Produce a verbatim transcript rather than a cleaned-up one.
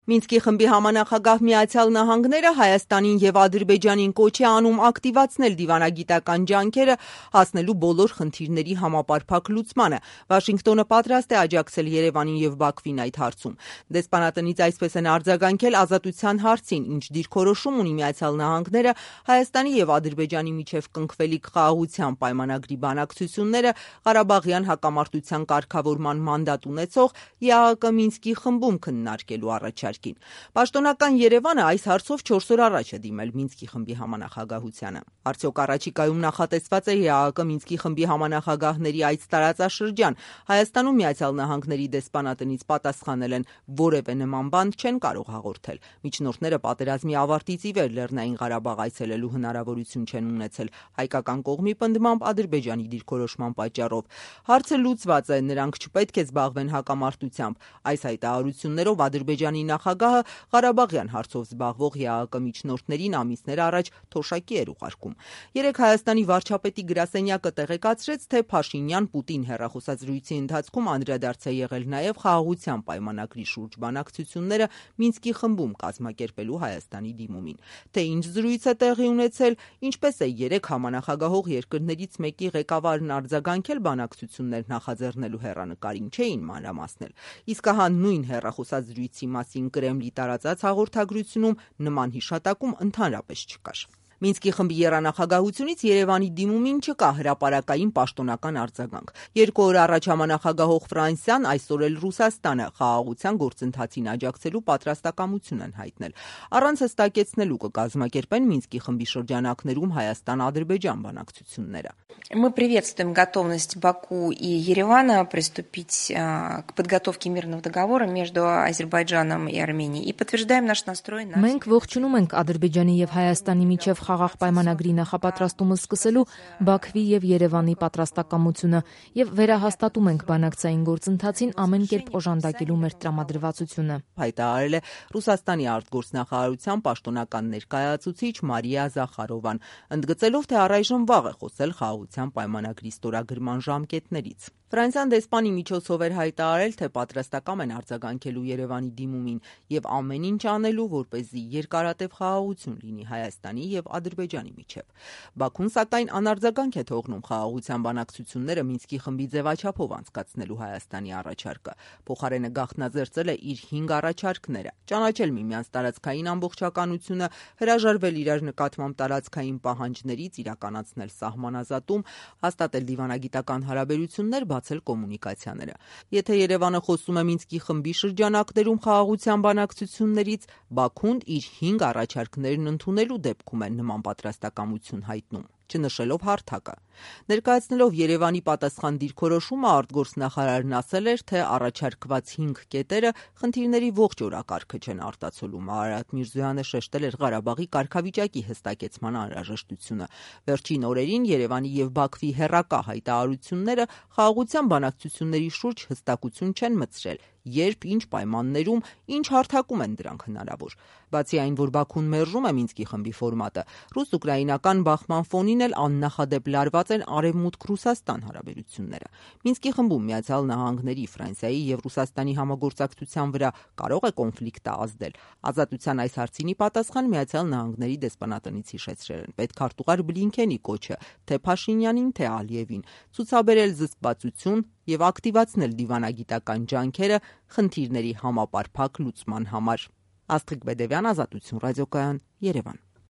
Մինսկի խմբի համանախագահ Միացյալ Նահանգները Հայաստանին եւ Ադրբեջանին կոչ է անում ակտիվացնել դիվանագիտական ջանքերը հասնելու բոլոր խնդիրների համապարփակ լուծմանը։ Վաշինգտոնը պատրաստ է աջակցել Երևանին եւ Բաքվին այդ հարցում։ Դեսպանատնից այսպես են արձագանքել ազատության հարցին, ինչ դիրքորոշում ունի Միացյալ Նահանգները Հայաստանի եւ Ադրբեջանի միջև կնքվելիք խաղաղության պայմանագրի բանակցությունները Ղարաբաղյան հակամարտության կարգավորման մանդատ ունեցող ԵԱՀԿ Մինսկի խմբում քննարկելու առաջարկին։ Պաշտոնական Երևանը այս հարցով չորս օր առաջ է դիմել Մինսկի խմբի համանախագահությանը։ Արդյոք առաջիկայում նախատեսված է ԵԱՀԿ Մինսկի խմբի համանախագահների այս տարածաշրջան։ Հայաստանում Միացյալ Նահանգների դեսպանատնից պատասխանել են, որևէ նման բան չեն կարող հաղորդել։ Միջնորդները պատերազմի ավարտից ի վեր Լեռնային Ղարաբաղ այցելելու հնարավորություն չեն ունեցել հայկական կողմի պնդմամբ Ադրբեջանի դիրքորոշման պատճառով։ Հարցը լուծված է, նրանք չպետք է զբաղվեն հակամարտությամբ։ Այս հայտարարություններով Ադրբեջանի նախագահը Ղարաբաղյան հարցով զբաղվող ԵԱՀԿ միջնորդներին ամիսներ առաջ թոշակի էր ուղարկում։ Երեկ Հայաստանի վարչապետի գրասենյակը տեղեկացրեց, թե Փաշինյան-Պուտին հեռախոսազրույցի ընթացքում անդրադարձ է եղել նաև խաղաղության պայմանագրի շուրջ բանակցությունները Մինսկի խմբում կազմակերպելու Հայաստանի դիմումին։ Թե ինչ զրույց է տեղի ունեցել, ինչպես է երեք համանախագահող երկրներից մեկի ղեկավարն արձագանքել բանակցություններ նախաձեռնելու հեռանկարին, չէին մանրամասնել։ Իսկ ահա նույն հեռախոսազրույցի մասին Կրեմլի տարածած հաղորդագրությունում նման հիշատակում ընդհանրապես չկար։ Մինսկի խմբի եռանախագահությունից Երևանի դիմումին չկա հրապարակային պաշտոնական արձագանք։ Երկու օր առաջ համանախագահող Ֆրանսիան, այսօր էլ Ռուսաստանը խաղաղության գործընթացին աջակցելու պատրաստակամություն են հայտնել։ Առանց հստակեցնելու կկազմակերպեն Մինսկի խմբի շրջանակներում Հայաստան-Ադրբեջան բանակցությունները։ Мы приветствуем готовность Баку и Еревана приступить к подготовке мирного договора между Азербайджаном и Арменией и подтверждаем наш настрой на Մենք ողջունում ենք Ադրբեջանի եւ Հայաստանի միջև խաղաղ պայմանագրի նախապատրաստումը սկսելու Բաքվի եւ Երևանի պատրաստակամությունը եւ վերահաստատում ենք բանակցային գործընթացին ամեն կերպ օժանդակելու մեր տրամադրվածությունը։ Հայտարարել է Ռուսաստանի արտգործնախարարության պաշտոնական ներկայացուցիչ Մարիա Զախարովան, ընդգծելով, թե առայժմ վաղ է խոսել խաղաղության պայմանագրի ստորագրման ժամկետներից։ Ֆրանսիան դեսպանի միջոցով էր հայտարարել, թե պատրաստակամ են արձագանքելու Երևանի դիմումին եւ ամեն ինչ անելու, որպեսզի երկարատև խաղաղություն լինի Հայաստանի եւ Ադրբեջանի միջև։ Բաքուն սակայն անարձագանք է թողնում խաղաղության բանակցությունները Մինսկի խմբի ձևաչափով անցկացնելու Հայաստանի առաջարկը։ Փոխարենը գաղտնաձեռծել է իր հինգ առաջարկները՝ ճանաչել միմյանց տարածքային ամբողջականությունը, հրաժարվել իրար նկատմամբ տարածքային պահանջներից, իրականացնել սահմանազատում, հաստատել դիվանագիտական հարաբերություններ, բացել կոմունիկացիաները։ Եթե Երևանը խոսում է Մինսկի խմբի շրջանակներում խաղաղության բանակցություններից, Բաքուն իր հինգ առաջարկներն ընդունելու դեպքում է նման պատրաստակամություն հայտնում, չնշելով հարթակը։ Ներկայացնելով Երևանի պատասխան դիրքորոշումը, արտգործնախարարն ասել էր, թե առաջարկված հինգ կետերը խնդիրների ողջ օրակարգը չեն արտացոլում։ Արարատ Միրզոյանը շեշտել էր Ղարաբաղի կարգավիճակի հստակեցման անհրաժեշտությունը։ Վերջին օրերին Երևանի եւ Բաքվի հեռակա հայտարարությունները խաղաղության բանակցությունների շուրջ հստակություն չեն մտցրել, երբ, ինչ պայմաններում, ինչ հարթակում են դրանք հնարավոր։ Բացի այն, որ Բաքուն մերժում է Մինսկի խմբի ֆորմատը, ռուս-ուկրաինական բախման ֆոնին էլ աննախադեպ լարված են Արևմուտք-Ռուսաստան հարաբերությունները։ Մինսկի խմբում Միացյալ Նահանգների, Ֆրանսիայի եւ Ռուսաստանի համագործակցության վրա կարող է կոնֆլիկտը ազդել։ Ազատության այս հարցինի պատասխան Միացյալ Նահանգների դեսպանատնից հիշեցրել են պետքարտուղար Բլինքենի կոչը թե Փաշինյանին, թե Ալիևին, ցուցաբերել զսպվածություն եւ ակտիվացնել դիվանագիտական ջանքերը խնդիրների համապարփակ լուծման համար։ Աստղիկ Բեդևյան, Ազատություն ռադիոկայան, Երևան։